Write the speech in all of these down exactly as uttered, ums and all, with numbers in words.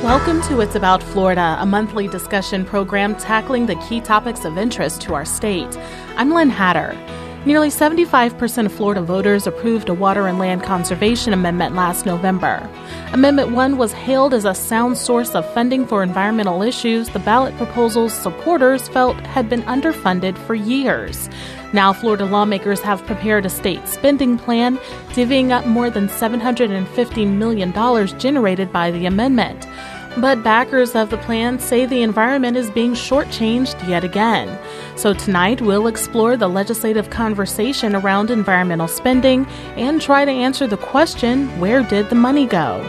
Welcome to It's About Florida, a monthly discussion program tackling the key topics of interest to our state. I'm Lynn Hatter. Nearly seventy-five percent of Florida voters approved a water and land conservation amendment last November. Amendment one was hailed as a sound source of funding for environmental issues the ballot proposal's supporters felt had been underfunded for years. Now Florida lawmakers have prepared a state spending plan, divvying up more than seven hundred fifty million dollars generated by the amendment. But backers of the plan say the environment is being shortchanged yet again. So tonight we'll explore the legislative conversation around environmental spending and try to answer the question, where did the money go?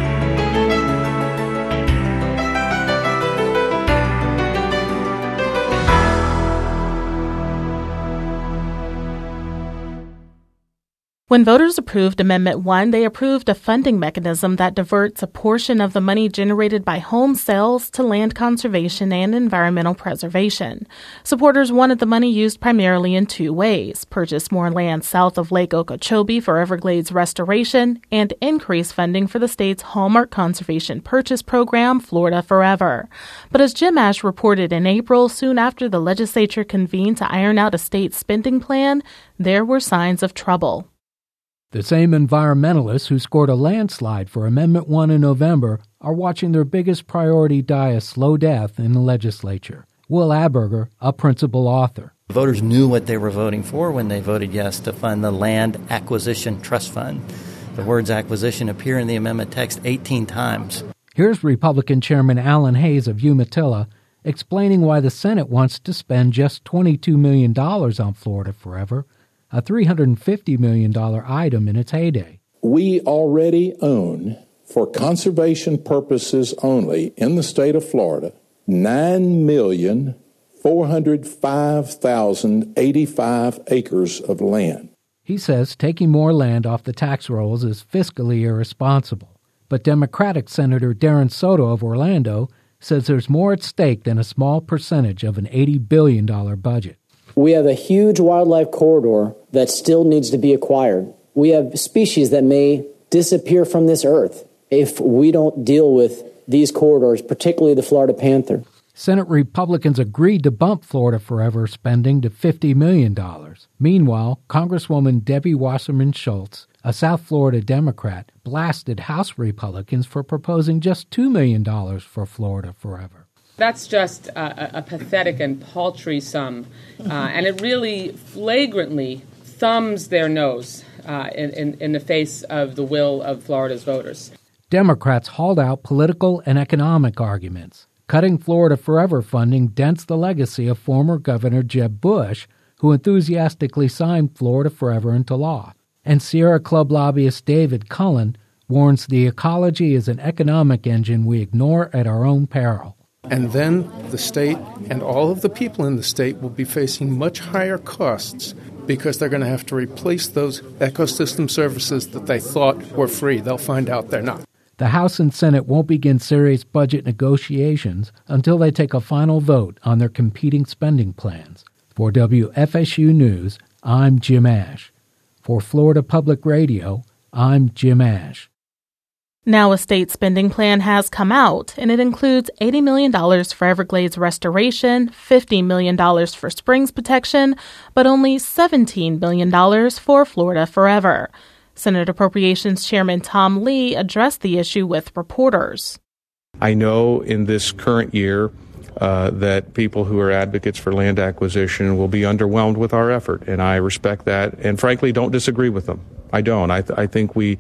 When voters approved Amendment one, they approved a funding mechanism that diverts a portion of the money generated by home sales to land conservation and environmental preservation. Supporters wanted the money used primarily in two ways: purchase more land south of Lake Okeechobee for Everglades restoration and increase funding for the state's hallmark conservation purchase program, Florida Forever. But as Jim Ash reported in April, soon after the legislature convened to iron out a state spending plan, there were signs of trouble. The same environmentalists who scored a landslide for Amendment one in November are watching their biggest priority die a slow death in the legislature. Will Aberger, a principal author. Voters knew what they were voting for when they voted yes to fund the Land Acquisition Trust Fund. The words acquisition appear in the amendment text eighteen times. Here's Republican Chairman Alan Hayes of Umatilla explaining why the Senate wants to spend just twenty-two million dollars on Florida Forever, a three hundred fifty million dollars item in its heyday. We already own, for conservation purposes only, in the state of Florida, nine million four hundred five thousand eighty-five acres of land. He says taking more land off the tax rolls is fiscally irresponsible. But Democratic Senator Darren Soto of Orlando says there's more at stake than a small percentage of an eighty billion dollars budget. We have a huge wildlife corridor that still needs to be acquired. We have species that may disappear from this earth if we don't deal with these corridors, particularly the Florida panther. Senate Republicans agreed to bump Florida Forever spending to fifty million dollars. Meanwhile, Congresswoman Debbie Wasserman Schultz, a South Florida Democrat, blasted House Republicans for proposing just two million dollars for Florida Forever. That's just a, a pathetic and paltry sum, uh, and it really flagrantly thumbs their nose uh, in, in, in the face of the will of Florida's voters. Democrats hauled out political and economic arguments. Cutting Florida Forever funding dents the legacy of former Governor Jeb Bush, who enthusiastically signed Florida Forever into law. And Sierra Club lobbyist David Cullen warns the ecology is an economic engine we ignore at our own peril. And then the state and all of the people in the state will be facing much higher costs because they're going to have to replace those ecosystem services that they thought were free. They'll find out they're not. The House and Senate won't begin serious budget negotiations until they take a final vote on their competing spending plans. For W F S U News, I'm Jim Ash. For Florida Public Radio, I'm Jim Ash. Now a state spending plan has come out, and it includes eighty million dollars for Everglades restoration, fifty million dollars for springs protection, but only seventeen million dollars for Florida Forever. Senate Appropriations Chairman Tom Lee addressed the issue with reporters. I know in this current year uh, that people who are advocates for land acquisition will be underwhelmed with our effort, and I respect that, and frankly don't disagree with them. I don't. I, th- I think we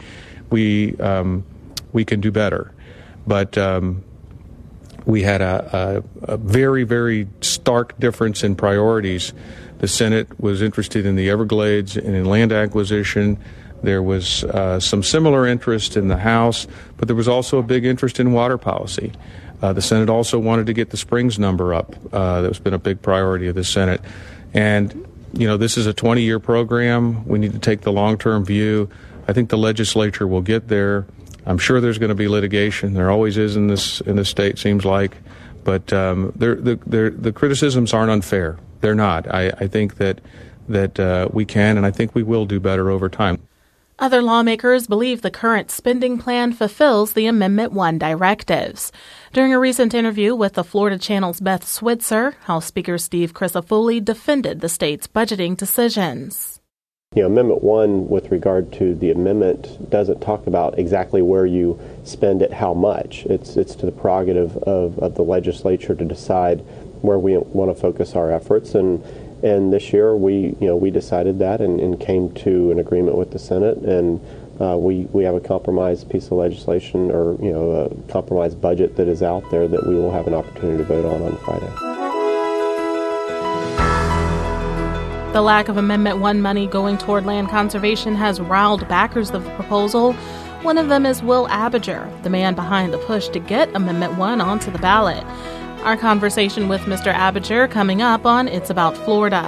we um, we can do better, but um, we had a, a, a very, very stark difference in priorities. The Senate was interested in the Everglades and in land acquisition. There was uh, some similar interest in the House, but there was also a big interest in water policy. Uh, the Senate also wanted to get the springs number up. Uh, that's been a big priority of the Senate. And, you know, this is a twenty-year program. We need to take the long-term view. I think the legislature will get there. I'm sure there's going to be litigation. There always is in this in this state, seems like. But um, they're, they're, the criticisms aren't unfair. They're not. I, I think that, that uh, we can, and I think we will do better over time. Other lawmakers believe the current spending plan fulfills the Amendment one directives. During a recent interview with the Florida Channel's Beth Switzer, House Speaker Steve Crisafulli defended the state's budgeting decisions. You know, Amendment one, with regard to the amendment, doesn't talk about exactly where you spend it, how much. It's it's to the prerogative of, of the legislature to decide where we want to focus our efforts. And and this year we you know we decided that and, and came to an agreement with the Senate, and uh, we we have a compromise piece of legislation, or you know a compromise budget that is out there that we will have an opportunity to vote on on Friday. The lack of Amendment one money going toward land conservation has riled backers of the proposal. One of them is Will Abinger, the man behind the push to get Amendment one onto the ballot. Our conversation with Mister Abinger coming up on It's About Florida.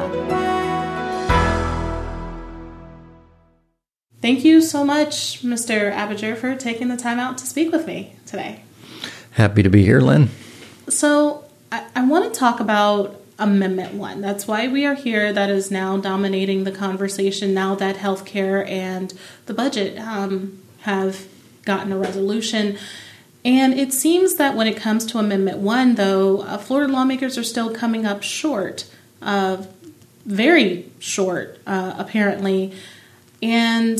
Thank you so much, Mister Abinger, for taking the time out to speak with me today. Happy to be here, Lynn. So I, I want to talk about Amendment one. That's why we are here. That is now dominating the conversation now that healthcare and the budget um, have gotten a resolution. And it seems that when it comes to Amendment one, though, uh, Florida lawmakers are still coming up short, uh, very short, uh, apparently. And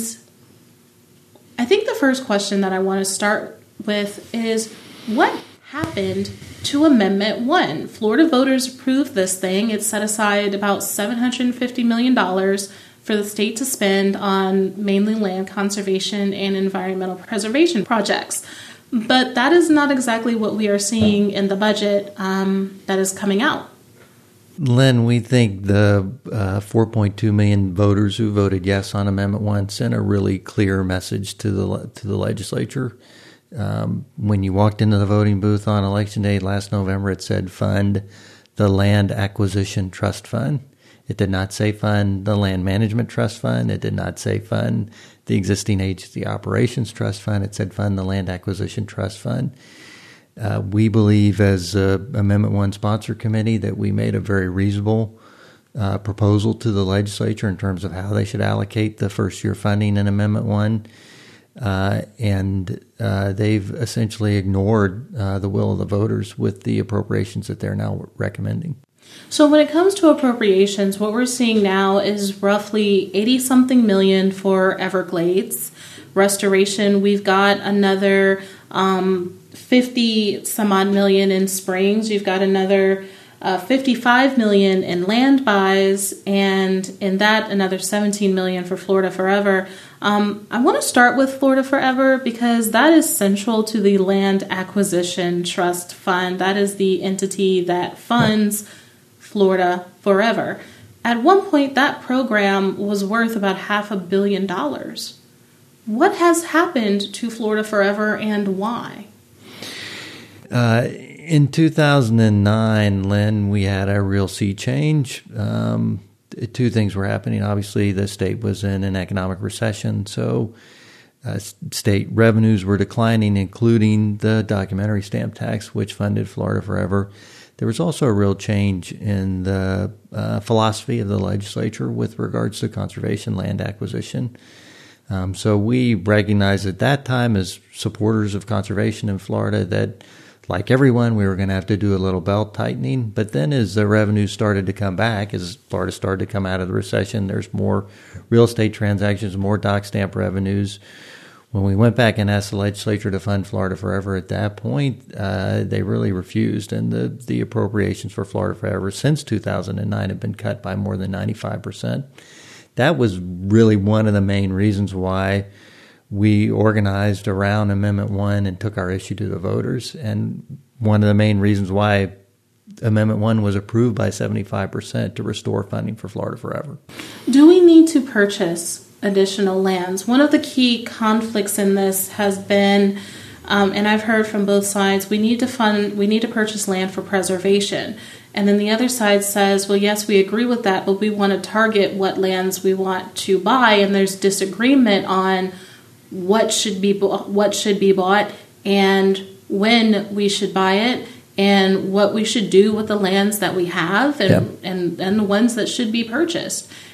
I think the first question that I want to start with is, what happened to Amendment one? Florida voters approved this thing. It set aside about seven hundred fifty million dollars for the state to spend on mainly land conservation and environmental preservation projects. But that is not exactly what we are seeing in the budget um, that is coming out. Lynn, we think the uh, four point two million voters who voted yes on Amendment one sent a really clear message to the to the legislature. Um, when you walked into the voting booth on Election Day last November, it said fund the Land Acquisition Trust Fund. It did not say fund the Land Management Trust Fund. It did not say fund the Existing Agency Operations Trust Fund. It said fund the Land Acquisition Trust Fund. Uh, we believe, as a Amendment one sponsor committee, that we made a very reasonable uh, proposal to the legislature in terms of how they should allocate the first year funding in Amendment one. Uh, and uh, they've essentially ignored uh, the will of the voters with the appropriations that they're now recommending. So when it comes to appropriations, what we're seeing now is roughly eighty-something million for Everglades restoration. We've got another um, fifty-some-odd million in Springs. You've got another uh, fifty-five million in land buys, and in that, another seventeen million for Florida Forever. Um, I want to start with Florida Forever because that is central to the Land Acquisition Trust Fund. That is the entity that funds Florida Forever. At one point, that program was worth about half a billion dollars. What has happened to Florida Forever and why? Uh, in two thousand nine, Lynn, we had a real sea change. Um, two things were happening. Obviously, the state was in an economic recession, so uh, state revenues were declining, including the documentary stamp tax, which funded Florida Forever. There was also a real change in the uh, philosophy of the legislature with regards to conservation land acquisition. Um, so we recognized at that time, as supporters of conservation in Florida, that like everyone, we were going to have to do a little belt tightening. But then as the revenue started to come back, as Florida started to come out of the recession, there's more real estate transactions, more dock stamp revenues. When we went back and asked the legislature to fund Florida Forever at that point, uh, they really refused. And the, the appropriations for Florida Forever since two thousand nine have been cut by more than ninety-five percent. That was really one of the main reasons why we organized around Amendment one and took our issue to the voters. And one of the main reasons why Amendment one was approved by seventy-five percent to restore funding for Florida Forever. Do we need to purchase additional lands? One of the key conflicts in this has been, um, and I've heard from both sides, we need to fund, we need to purchase land for preservation. And then the other side says, well, yes, we agree with that, but we want to target what lands we want to buy, and there's disagreement on what should be what should be bought and when we should buy it and what we should do with the lands that we have and, yep. and, and the ones that should be purchased.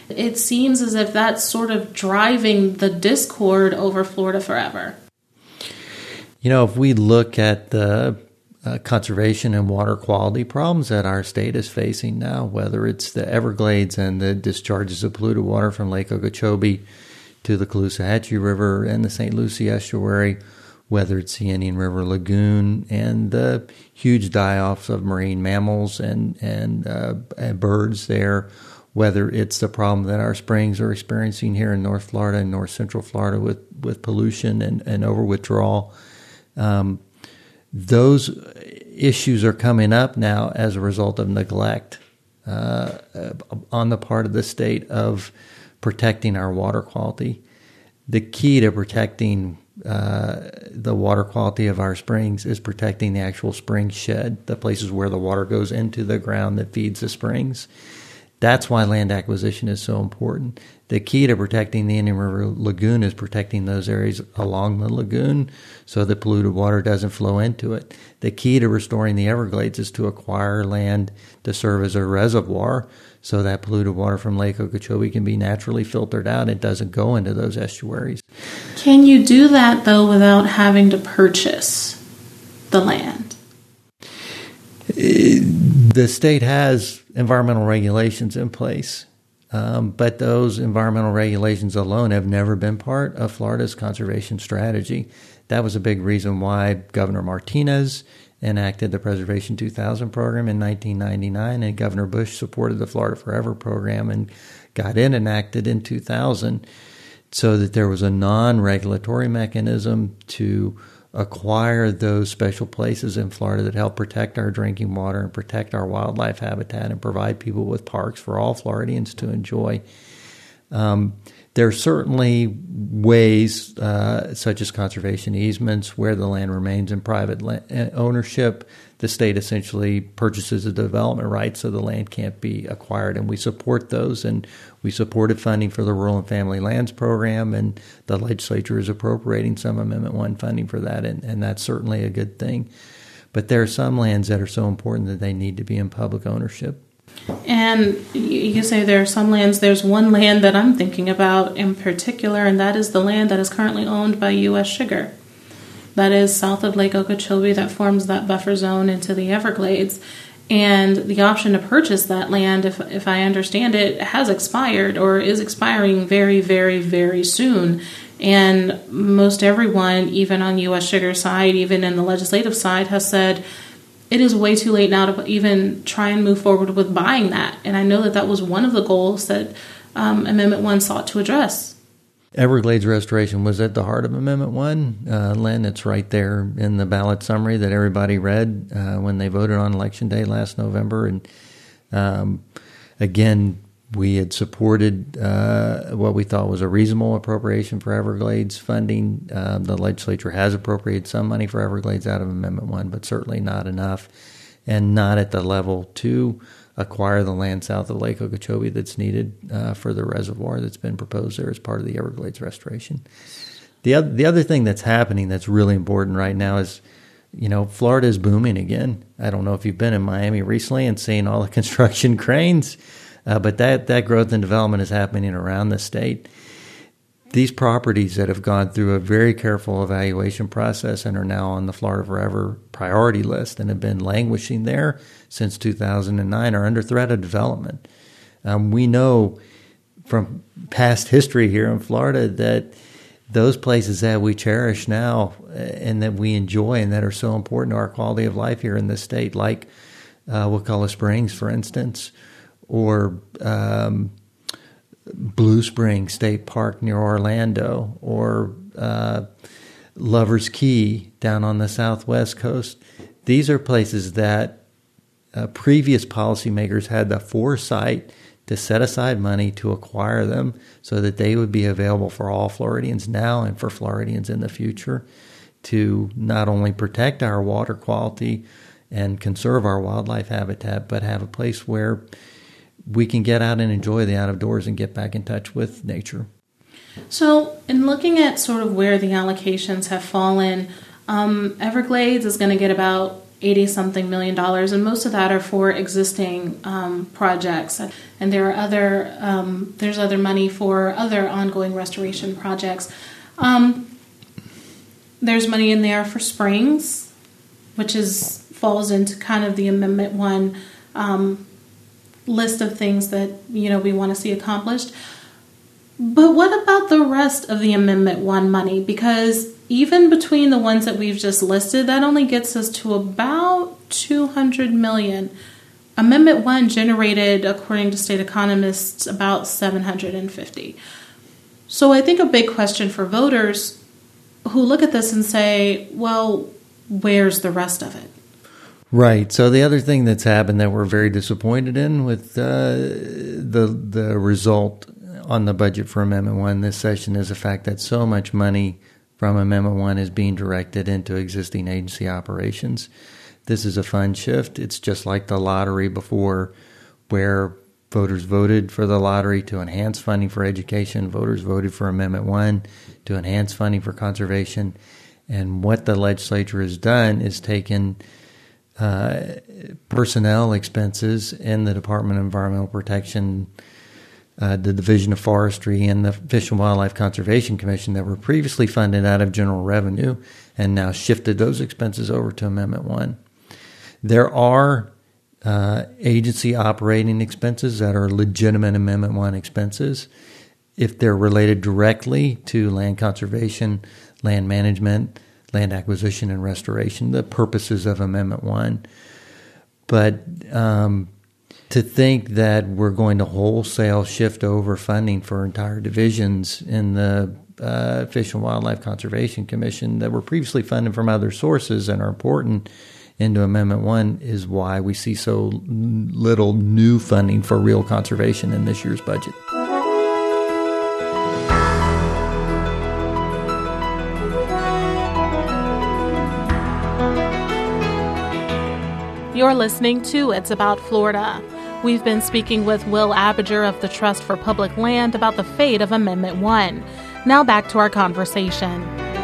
It seems as if that's sort of driving the discord over Florida Forever. You know, if we look at the uh, conservation and water quality problems that our state is facing now, whether it's the Everglades and the discharges of polluted water from Lake Okeechobee to the Caloosahatchee River and the Saint Lucie Estuary, whether it's the Indian River Lagoon and the huge die-offs of marine mammals and, and, uh, and birds there, whether it's the problem that our springs are experiencing here in North Florida and North Central Florida with, with pollution and, and over-withdrawal. Um, those issues are coming up now as a result of neglect uh, on the part of the state of protecting our water quality. The key to protecting uh, the water quality of our springs is protecting the actual spring shed, the places where the water goes into the ground that feeds the springs. That's why land acquisition is so important. The key to protecting the Indian River Lagoon is protecting those areas along the lagoon so that polluted water doesn't flow into it. The key to restoring the Everglades is to acquire land to serve as a reservoir so that polluted water from Lake Okeechobee can be naturally filtered out. It doesn't go into those estuaries. Can you do that, though, without having to purchase the land? The state has environmental regulations in place, um, but those environmental regulations alone have never been part of Florida's conservation strategy. That was a big reason why Governor Martinez enacted the Preservation two thousand program in nineteen ninety-nine, and Governor Bush supported the Florida Forever program and got it enacted in two thousand, so that there was a non-regulatory mechanism to acquire those special places in Florida that help protect our drinking water and protect our wildlife habitat and provide people with parks for all Floridians to enjoy. Um, there are certainly ways, uh, such as conservation easements, where the land remains in private la- ownership. The state essentially purchases the development rights so the land can't be acquired, and we support those. And we supported funding for the Rural and Family Lands Program, and the legislature is appropriating some Amendment one funding for that, and, and that's certainly a good thing. But there are some lands that are so important that they need to be in public ownership. And you say there are some lands. There's one land that I'm thinking about in particular, and that is the land that is currently owned by U S Sugar. That is south of Lake Okeechobee, that forms that buffer zone into the Everglades. And the option to purchase that land, if if I understand it, has expired or is expiring very, very, very soon. And most everyone, even on U S Sugar's side, even in the legislative side, has said it is way too late now to even try and move forward with buying that. And I know that that was one of the goals that um, Amendment one sought to address. Everglades restoration was at the heart of Amendment one. Uh, Len, it's right there in the ballot summary that everybody read uh, when they voted on Election Day last November. And um, again, we had supported uh, what we thought was a reasonable appropriation for Everglades funding. Um, the legislature has appropriated some money for Everglades out of Amendment one, but certainly not enough, and not at the level to acquire the land south of Lake Okeechobee that's needed uh, for the reservoir that's been proposed there as part of the Everglades restoration. The other, the other thing that's happening that's really important right now is, you know, Florida is booming again. I don't know if you've been in Miami recently and seen all the construction cranes, uh, but that, that growth and development is happening around the state. These properties that have gone through a very careful evaluation process and are now on the Florida Forever priority list and have been languishing there since two thousand nine are under threat of development. Um, we know from past history here in Florida that those places that we cherish now and that we enjoy and that are so important to our quality of life here in this state, like uh, Wakulla Springs, for instance, or um, Blue Spring State Park near Orlando, or uh, Lover's Key down on the southwest coast. These are places that uh, previous policymakers had the foresight to set aside money to acquire them so that they would be available for all Floridians now and for Floridians in the future, to not only protect our water quality and conserve our wildlife habitat, but have a place where we can get out and enjoy the out of doors and get back in touch with nature. So in looking at sort of where the allocations have fallen, um, Everglades is going to get about eighty-something million dollars, and most of that are for existing um, projects. And there are other, um, there's other money for other ongoing restoration projects. Um, there's money in there for springs, which is falls into kind of the Amendment One um, list of things that, you know, we want to see accomplished. But what about the rest of the Amendment One money? Because even between the ones that we've just listed, that only gets us to about two hundred million dollars. Amendment One generated, according to state economists, about seven hundred fifty. So I think a big question for voters who look at this and say, well, where's the rest of it? Right. So the other thing that's happened that we're very disappointed in with uh, the the result on the budget for Amendment One this session is the fact that so much money from Amendment One is being directed into existing agency operations. This is a fund shift. It's just like the lottery before, where voters voted for the lottery to enhance funding for education. Voters voted for Amendment One to enhance funding for conservation. And what the legislature has done is taken uh, personnel expenses in the Department of Environmental Protection, Uh, the Division of Forestry, and the Fish and Wildlife Conservation Commission that were previously funded out of general revenue and now shifted those expenses over to Amendment One. There are uh, agency operating expenses that are legitimate Amendment One expenses if they're related directly to land conservation, land management, land acquisition, and restoration, the purposes of Amendment One. But um to think that we're going to wholesale shift over funding for entire divisions in the uh, Fish and Wildlife Conservation Commission that were previously funded from other sources and are important into Amendment One is why we see so little new funding for real conservation in this year's budget. You're listening to It's About Florida. We've been speaking with Will Abinger of the Trust for Public Land about the fate of Amendment One. Now back to our conversation.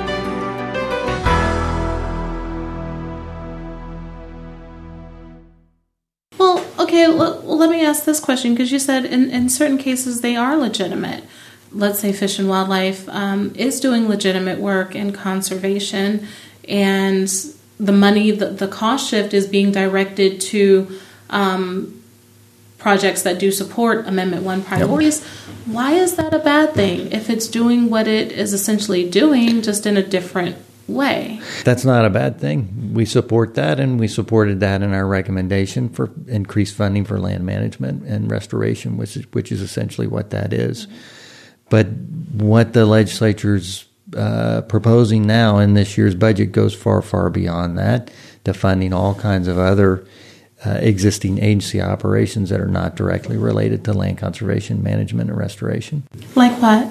Well, okay, l- let me ask this question, because you said in, in certain cases they are legitimate. Let's say Fish and Wildlife um, is doing legitimate work in conservation, and the money, the, the cost shift is being directed to um, projects that do support Amendment One priorities. Yep. Why is that a bad thing if it's doing what it is essentially doing, just in a different way? That's not a bad thing. We support that, and we supported that in our recommendation for increased funding for land management and restoration, which is, which is essentially what that is. Mm-hmm. But what the legislature's uh, proposing now in this year's budget goes far, far beyond that, to funding all kinds of other Uh, existing agency operations that are not directly related to land conservation, management, and restoration. Like what?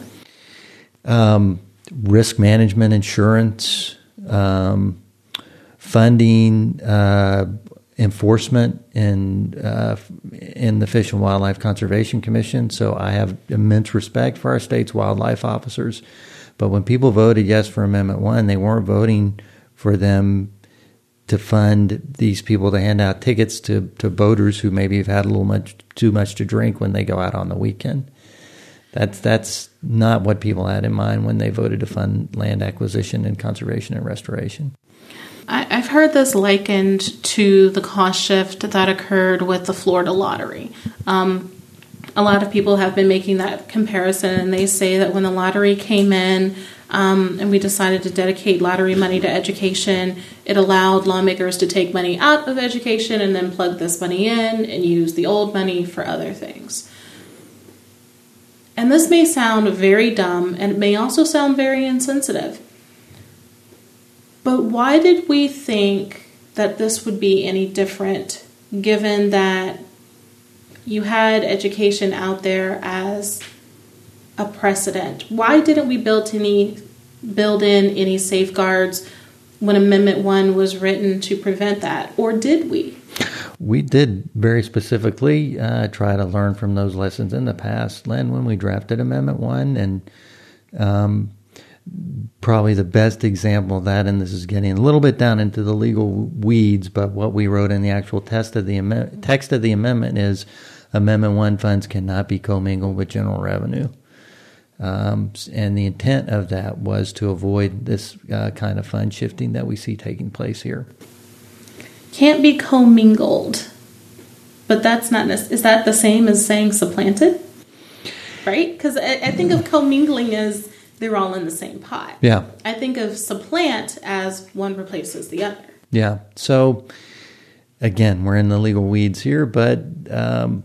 Um, risk management, insurance, um, funding, uh, enforcement in uh, in the Fish and Wildlife Conservation Commission. So I have immense respect for our state's wildlife officers. But when people voted yes for Amendment One, they weren't voting for them to fund these people to hand out tickets to, to voters who maybe have had a little much too much to drink when they go out on the weekend. That's that's not what people had in mind when they voted to fund land acquisition and conservation and restoration. I, I've heard this likened to the cost shift that occurred with the Florida lottery. Um, a lot of people have been making that comparison, and they say that when the lottery came in, Um, and we decided to dedicate lottery money to education, it allowed lawmakers to take money out of education and then plug this money in and use the old money for other things. And this may sound very dumb, and it may also sound very insensitive. But why did we think that this would be any different, given that you had education out there as a precedent? Why didn't we build any build in any safeguards when Amendment One was written to prevent that, or did we? We did very specifically uh, try to learn from those lessons in the past, Len, when we drafted Amendment One, and um, probably the best example of that, and this is getting a little bit down into the legal weeds, but what we wrote in the actual text of the am- text of the amendment is Amendment one funds cannot be commingled with general revenue. Um, and the intent of that was to avoid this uh, kind of fund shifting that we see taking place here. Can't be commingled, but that's not, is that the same as saying supplanted? Right? Because I, I think of commingling as they're all in the same pot. Yeah. I think of supplant as one replaces the other. Yeah. So, again, we're in the legal weeds here, but um,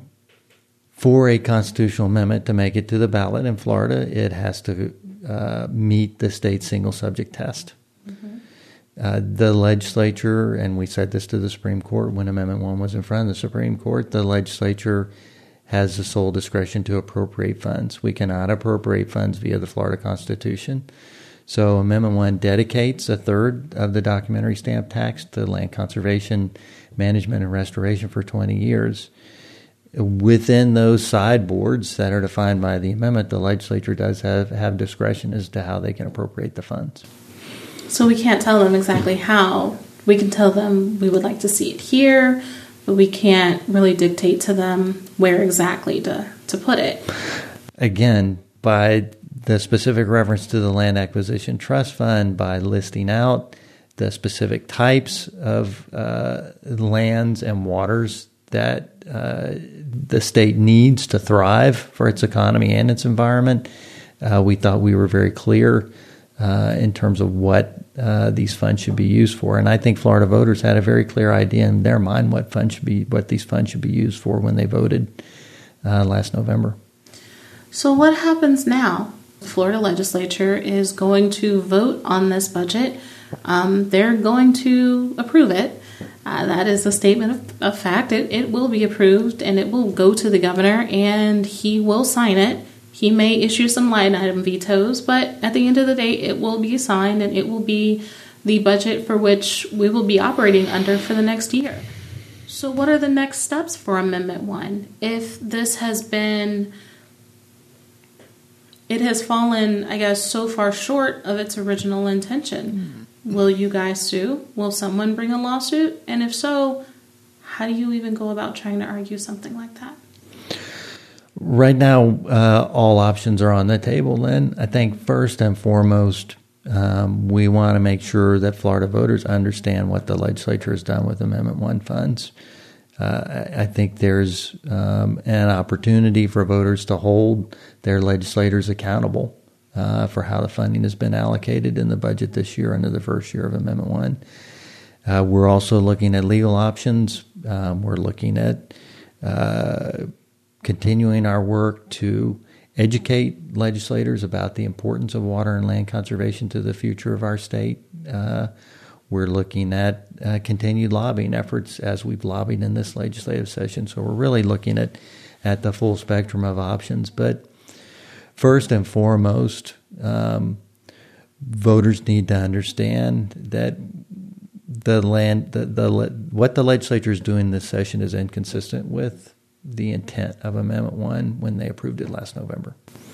for a constitutional amendment to make it to the ballot in Florida, it has to uh, meet the state single subject test. Mm-hmm. Uh, the legislature, and we said this to the Supreme Court when Amendment one was in front of the Supreme Court, the legislature has the sole discretion to appropriate funds. We cannot appropriate funds via the Florida Constitution. So Amendment one dedicates a third of the documentary stamp tax to land conservation, management, and restoration for twenty years. Within those sideboards that are defined by the amendment, the legislature does have, have discretion as to how they can appropriate the funds. So we can't tell them exactly how. We can tell them we would like to see it here, but we can't really dictate to them where exactly to, to put it. Again, by the specific reference to the Land Acquisition Trust Fund, by listing out the specific types of uh, lands and waters that uh, the state needs to thrive for its economy and its environment, uh, we thought we were very clear uh, in terms of what uh, these funds should be used for. And I think Florida voters had a very clear idea in their mind what funds should be, what these funds should be used for when they voted uh, last November. So what happens now? The Florida legislature is going to vote on this budget. Um, they're going to approve it. Uh, that is a statement of, of fact. It, it will be approved, and it will go to the governor, and he will sign it. He may issue some line item vetoes, but at the end of the day, it will be signed, and it will be the budget for which we will be operating under for the next year. So what are the next steps for Amendment one? If this has been... It has fallen, I guess, so far short of its original intention. Mm-hmm. Will you guys sue? Will someone bring a lawsuit? And if so, how do you even go about trying to argue something like that? Right now, uh, all options are on the table, Lynn. I think first and foremost, um, we want to make sure that Florida voters understand what the legislature has done with Amendment one funds. Uh, I think there's um, an opportunity for voters to hold their legislators accountable uh, for how the funding has been allocated in the budget this year under the first year of Amendment one. Uh, we're also looking at legal options. Um, we're looking at uh, continuing our work to educate legislators about the importance of water and land conservation to the future of our state. Uh, We're looking at uh, continued lobbying efforts as we've lobbied in this legislative session. So we're really looking at, at the full spectrum of options. But first and foremost, um, voters need to understand that the land, the, the what the legislature is doing this session is inconsistent with the intent of Amendment one when they approved it last November.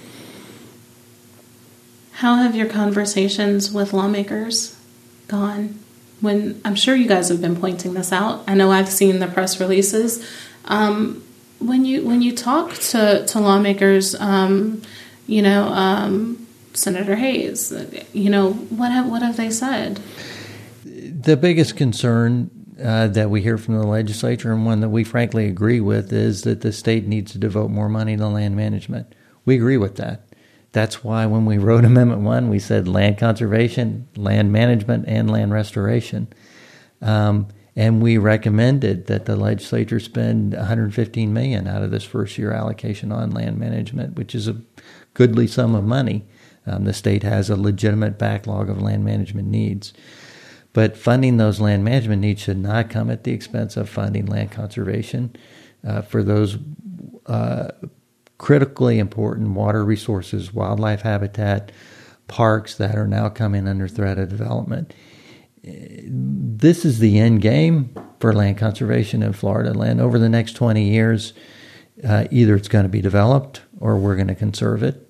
How have your conversations with lawmakers gone? When I'm sure you guys have been pointing this out. I know I've seen the press releases. Um, when you when you talk to, to lawmakers, um, you know, um, Senator Hayes, you know, what have, what have they said? The biggest concern uh, that we hear from the legislature, and one that we frankly agree with, is that the state needs to devote more money to land management. We agree with that. That's why when we wrote Amendment one, we said land conservation, land management, and land restoration. Um, and we recommended that the legislature spend one hundred fifteen million dollars out of this first year allocation on land management, which is a goodly sum of money. Um, the state has a legitimate backlog of land management needs. But funding those land management needs should not come at the expense of funding land conservation uh, for those uh critically important water resources, wildlife habitat, parks that are now coming under threat of development. This is the end game for land conservation in Florida. Land over the next twenty years, uh, either it's going to be developed or we're going to conserve it.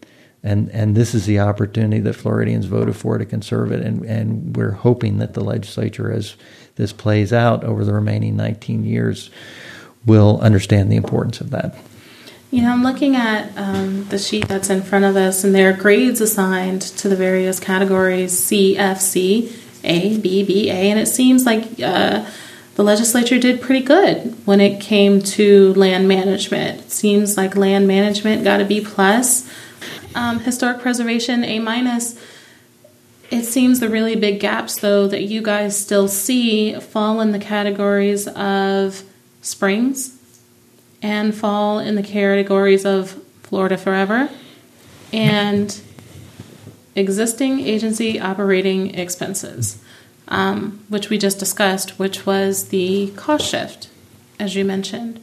And and this is the opportunity that Floridians voted for to conserve it, and, and we're hoping that the legislature, as this plays out over the remaining nineteen years, will understand the importance of that. You know, I'm looking at um, the sheet that's in front of us, and there are grades assigned to the various categories, C, F, C, A, B, B, A, and it seems like uh, the legislature did pretty good when it came to land management. It seems like land management got a B plus. Um, historic preservation, A minus. It seems the really big gaps, though, that you guys still see fall in the categories of springs and fall in the categories of Florida Forever and existing agency operating expenses, um, which we just discussed, which was the cost shift, as you mentioned.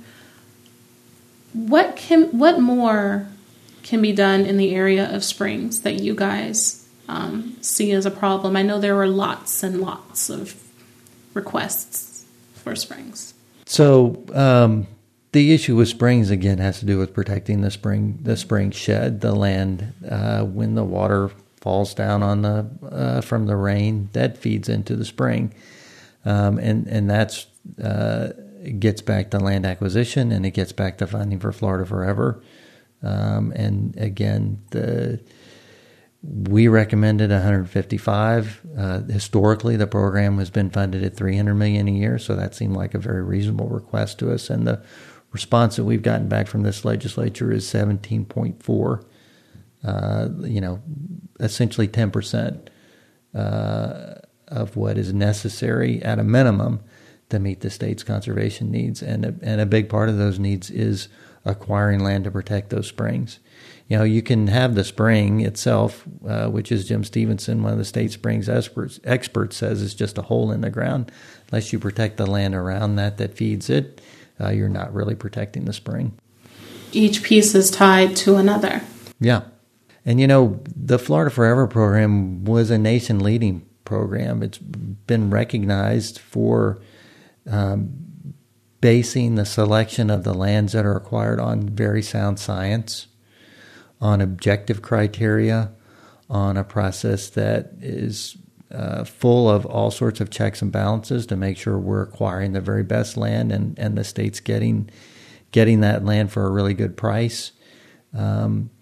What can, what more can be done in the area of springs that you guys um, see as a problem? I know there were lots and lots of requests for springs. So um, the issue with springs, again, has to do with protecting the spring, the spring shed, the land. Uh, when the water falls down on the uh, from the rain, that feeds into the spring, um, and and that's uh, gets back to land acquisition, and it gets back to funding for Florida Forever. Um, and again, the we recommended one hundred fifty-five. Uh, historically, the program has been funded at three hundred million dollars a year, so that seemed like a very reasonable request to us. And the response that we've gotten back from this legislature is seventeen point four. Uh, you know, essentially ten percent uh, of what is necessary at a minimum to meet the state's conservation needs, and a, and a big part of those needs is acquiring land to protect those springs. You know, you can have the spring itself, uh, which is Jim Stevenson, one of the state springs experts, experts says is just a hole in the ground. Unless you protect the land around that that feeds it, uh, you're not really protecting the spring. Each piece is tied to another. Yeah. And, you know, the Florida Forever program was a nation-leading program. It's been recognized for um, basing the selection of the lands that are acquired on very sound science, on objective criteria, on a process that is uh, full of all sorts of checks and balances to make sure we're acquiring the very best land and, and the state's getting getting that land for a really good price. Um,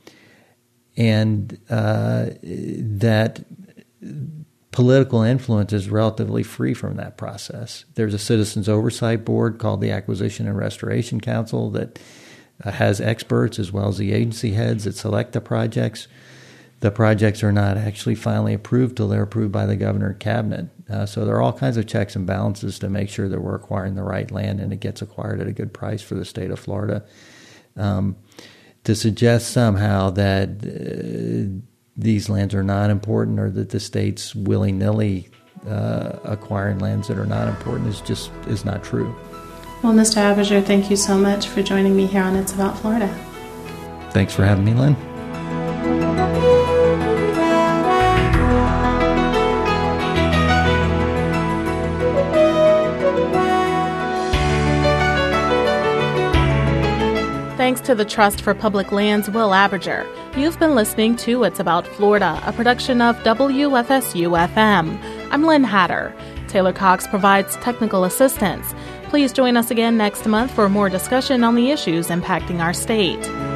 and uh, that political influence is relatively free from that process. There's a citizens oversight board called the Acquisition and Restoration Council that uh, has experts as well as the agency heads that select the projects. The projects are not actually finally approved till they're approved by the governor and cabinet. Uh, so there are all kinds of checks and balances to make sure that we're acquiring the right land and it gets acquired at a good price for the state of Florida. Um, to suggest somehow that uh, these lands are not important or that the state's willy-nilly uh, acquiring lands that are not important is just is not true. Well, Mister Abinger, thank you so much for joining me here on It's About Florida. Thanks for having me, Lynn. Thanks to the Trust for Public Lands' Will Abinger. You've been listening to It's About Florida, a production of W F S U F M. I'm Lynn Hatter. Taylor Cox provides technical assistance. Please join us again next month for more discussion on the issues impacting our state.